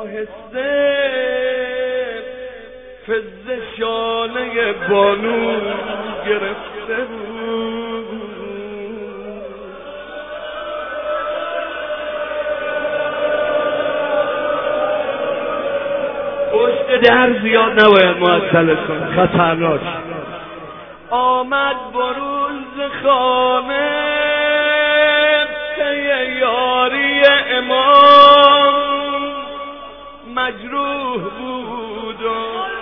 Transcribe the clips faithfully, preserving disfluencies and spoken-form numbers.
آهسته فز شانه بانو گرفته بود. پشت در زیاد نباید معطل کن، خطرناک. آمد بروز خانه پی یاری امام، مجروح بود و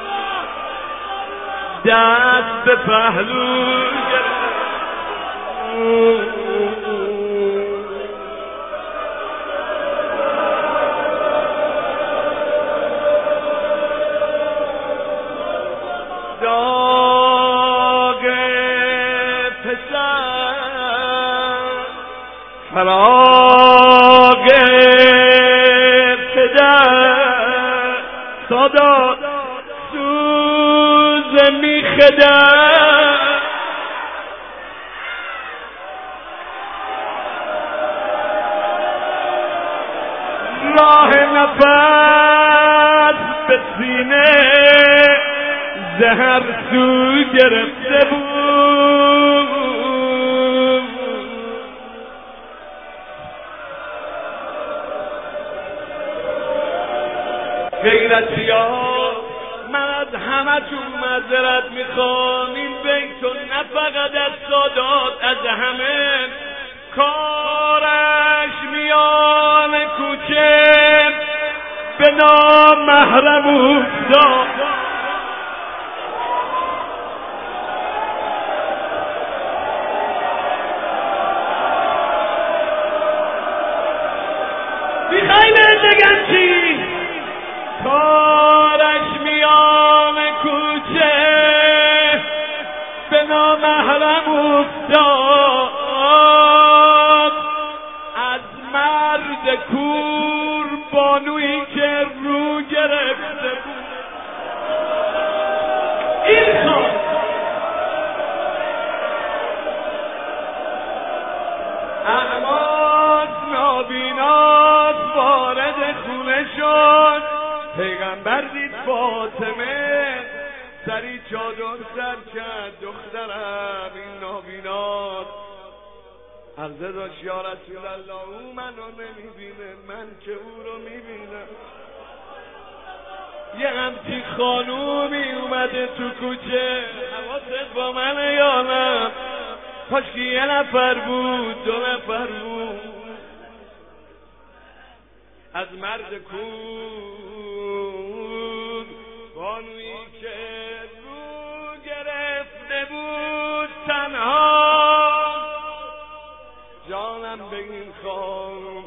دست به پهلو گرفت. داغ پسر فراغ پدر، سادات سوز میخدر. راه نفس به سینه زهر سو گرفته بود. غیرتی‌ها، من از همتون معذرت میخوام. این بیتو نه فقط از سادات، از همه کارش میان کوچه به نامحرم افتاد. میخوای بگم چی؟ کارش میان کوچه به نامحرم افتاد. از مرد کور بانویی که رو گرفته بود. این خواهد اعماس نابیناس وارد خونه شد. پیغمبر دید فاطمه سری چادر سر کرد. دخترم این نابیناست عرضه داشت یا رسول الله، او منو نمیبینه، من که او رو میبینم. یه همچین خانومی اومده تو کوچه، حواست با منه یا نه؟ کاش که یه نفر بود، دو نفر بود. از مرد کور بانویی که رو گرفته بود تنها، جانم بگین خانم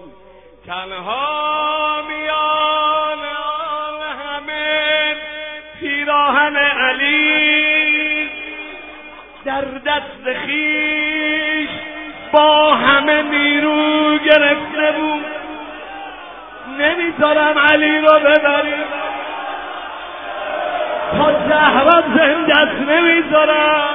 تنها میان آن همه پیراهن علی در دست خیش با همه نیرو گرفته بود. نمیذارم علی رو ببریم تا زهرا زنده است، نمیذارم.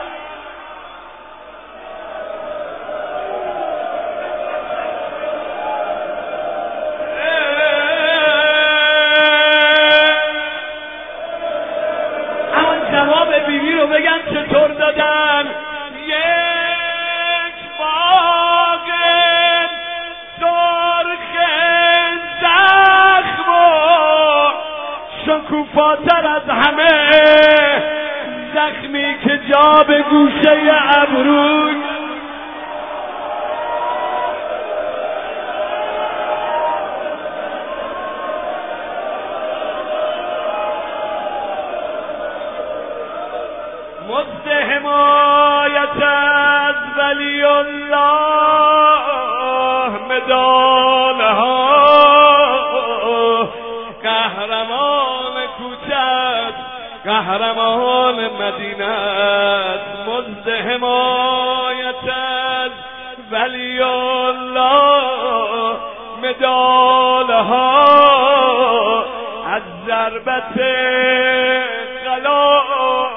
اما جواب بیبی رو بگم چطور دادن. یک باغ سرخ زخم و شکوفاتر از همه، زخمی که جا به گوشه ابروی مزد حمایت از ولی الله مدالها، قهرمان کوچت قهرمان مدینت. مزد حمایت از ولی الله مدالها، از ضربت قلا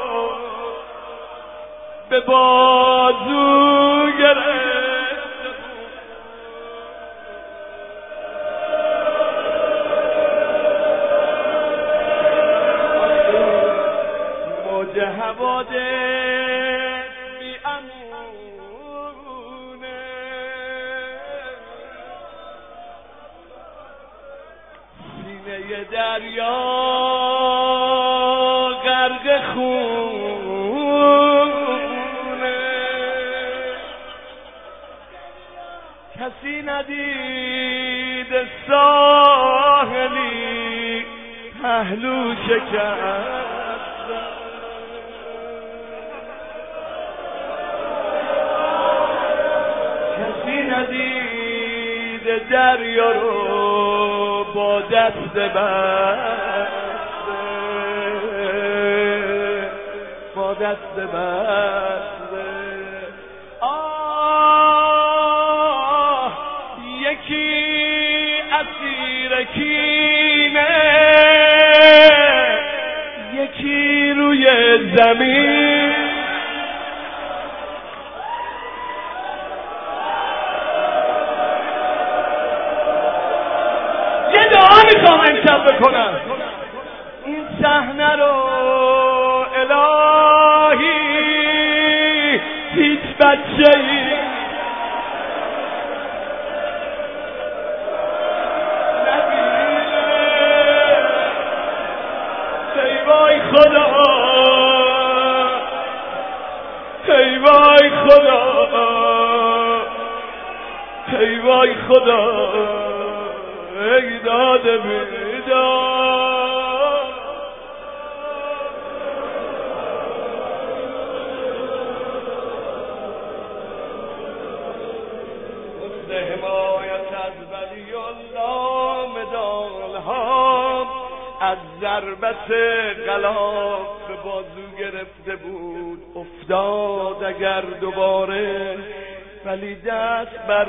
به بازو گرفت. توی دریا غرق خونه، کسی ندید ساحلی پهلو شکست، کسی ندید دریا رو با دست بسته، با دست بسته. آه یکی اسیر کینه، یکی روی زمین، یه دعا میخوام امشب بکنم این صحنه رو الهی هیچ بچه‌ای وای خدا، ای وای خدا، ای وای خدا، ای داده بیدار. مثل حمایت از ولی الله مدالها از ضربت غلاف به بازو گرفته بود، افتاد اگر دوباره ولی دست بر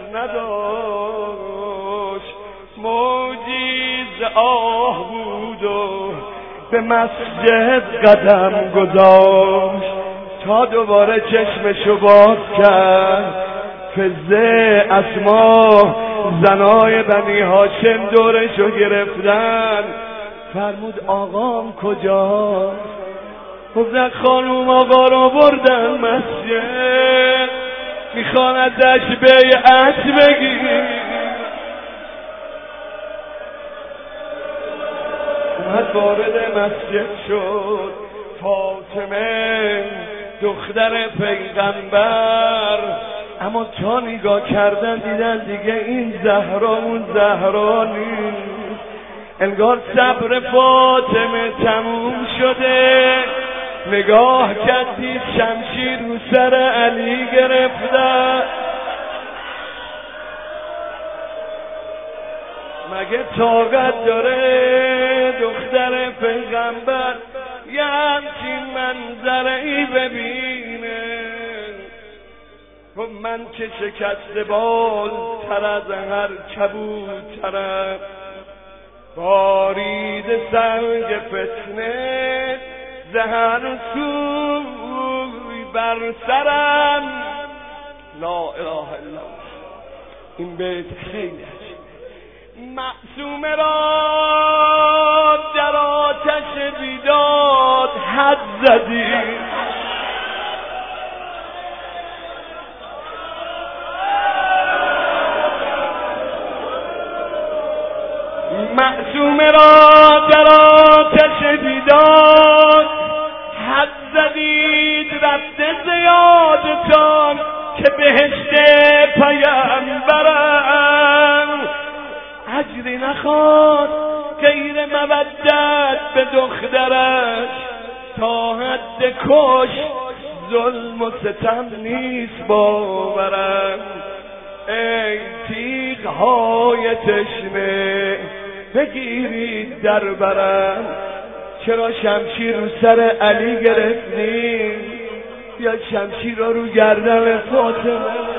نداشت، موجی ز آه بود و به مسجد قدم گذاشت، تا دوباره چشمشو باز کرد فزه اسما زنای بنی هاشم دورشو گرفتن، فرمود آقام کجاست؟ گفت خانوم آقا رو بردن مسجد، میخوان ازش بیعت بگیر. اومد وارد مسجد شد، فاطمه دختر پیغمبر، اما تا نگاه کردن دیدن دیگه این زهرا اون زهرا نیست، انگار صبر فاطمه تموم شده. نگاه کردی شمشیر رو سر علی گرفته، مگه طاقت داره دختر پیغمبر یه همچین منظره‌ای ببینه؟ خب من که شکست بال تر از هر کبوترم، بارید سنگ فتنه زهر سوی بر سرم. لا اله الا الله. این بیت خیلی معصومه را در آتش بیداد حد زدی، معصومه را در آتش بیداد حد زدید، رفته زیادتان که بهشت پیامبرم، اجری نخواد غیر مودت به دخترش، تا حد کش ظلم و ستم نیست باورم. ای تیغ های تشنه بگیرید در برم، چرا شمشیر رو سر علی گرفتیم؟ بیا شمشیر رو رو گردن فاطمه.